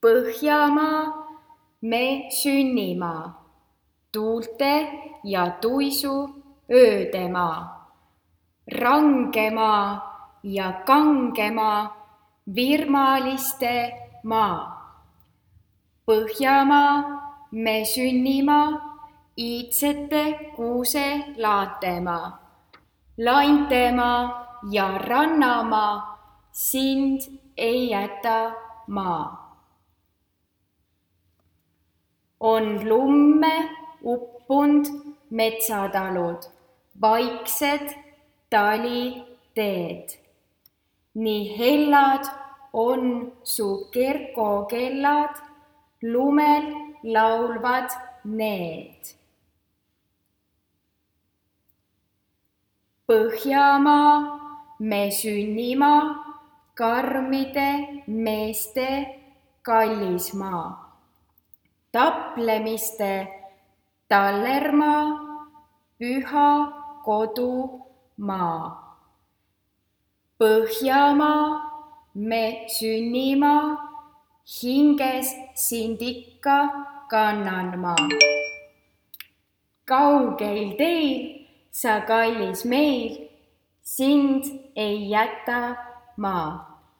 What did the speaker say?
Põhjamaa, me sünnimaa, tuulte ja tuisu öödemaa, rangemaa ja kangemaa, virmaliste maa. Põhjamaa, me sünnimaa, iidsete kuuse laatemaa, laintemaa ja rannamaa, sind ei jäta maa. On lumme uppund metsatalud, vaiksed taliteed. Nii hellad on su kerkokellad, lumel laulvad need. Põhjamaa, me sünnimaa, karmide meeste kallis maa. Taplemiste tallermaa, püha kodumaa. Põhjamaa, me sünnimaa, hinges sind ikka kannan ma. Kaugel teil, sa kallis meil, sind ei jäta maa.